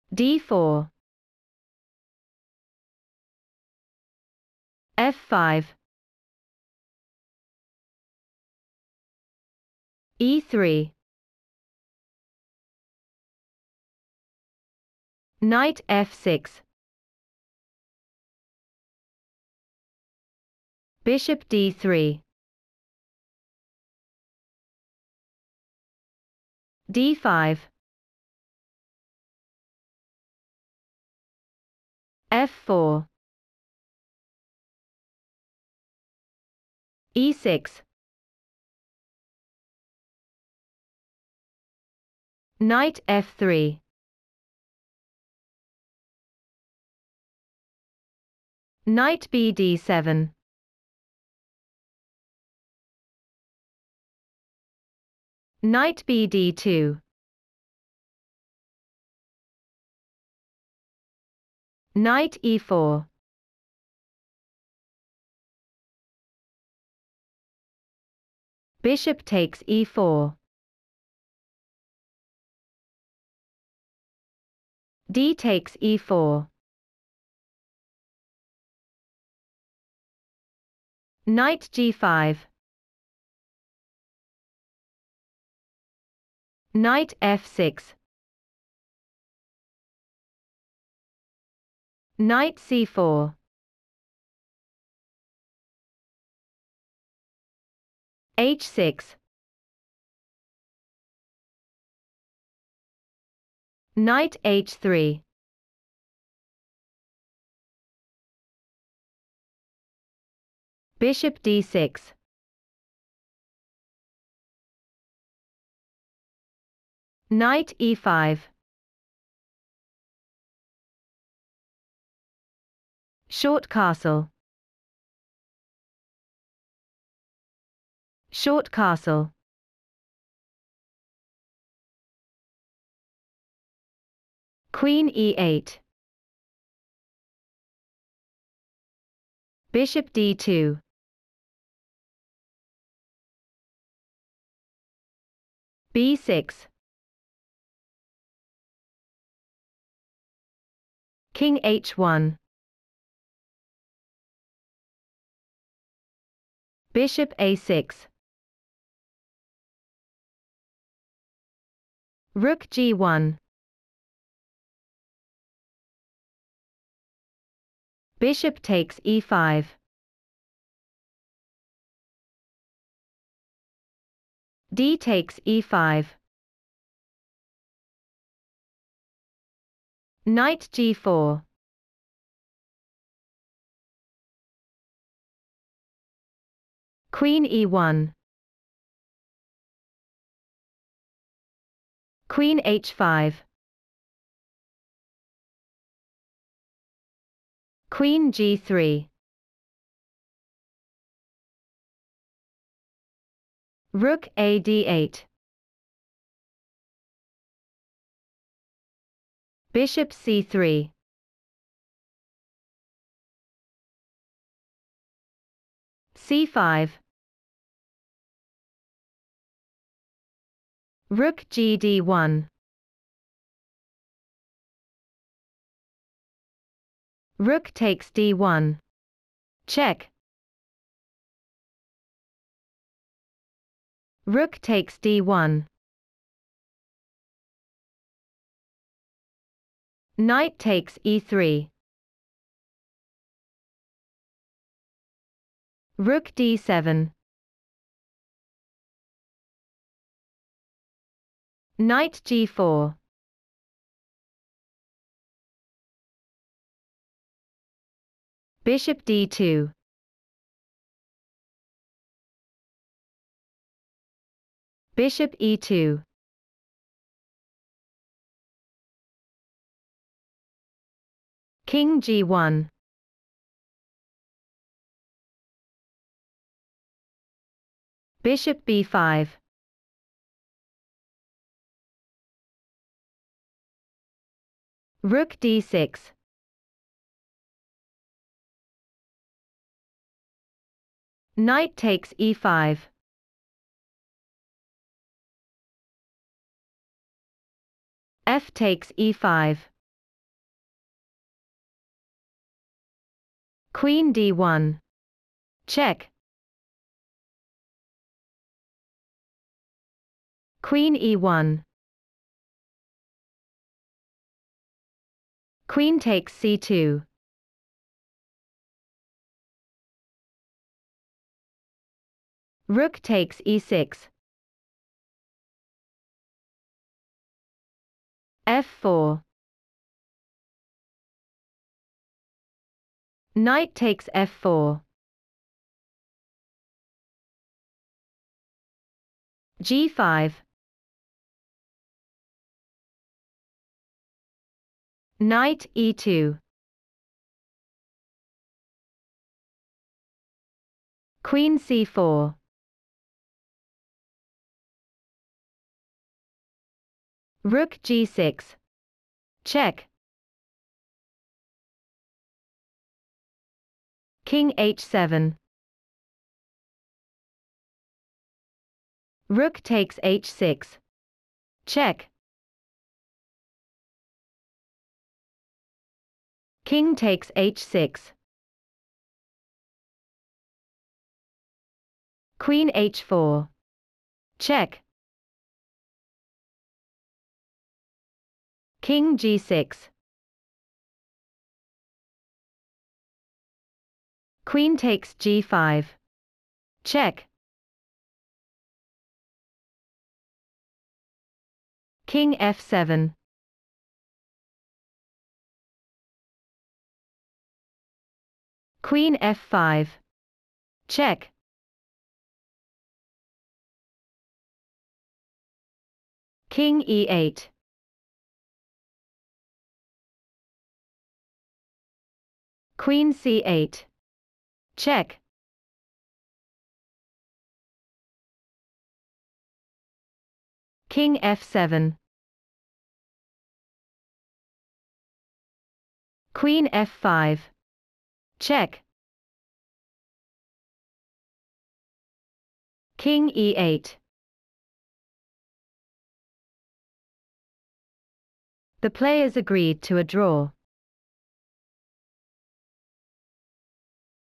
d4, f5, e3, knight f6, bishop d3, d5, f4, e6, knight f3, knight bd7, knight bd2, knight e4, bishop takes e4, d takes e4, knight g5, knight f6, knight c4, h6, knight h3, bishop d6, knight e5, short castle, short castle, queen e8, bishop d2, b6, king h1, bishop a6, rook g1, bishop takes e5, d takes e5, knight g4, queen e1, queen h5, queen g3, rook a d8, bishop c3, c5, rook gd1, rook takes d1, check, rook takes d1, knight takes e3, rook d7, knight g4, bishop d2, bishop e2, king g1, bishop b5, rook d6, knight takes e5, f takes e5, Queen d1. Check. Queen e1. Queen takes c2. Rook takes e6. f4. Knight takes f4. g5. Knight e2. Queen c4. Rook g6. Check. King h7. Rook takes h6. Check. King takes h6. Queen h4. Check. King g6. Queen takes g5. Check. King f7. Queen f5. Check. King e8. Queen c8. Check. King f7. Queen f5. Check. King e8. The players agreed to a draw.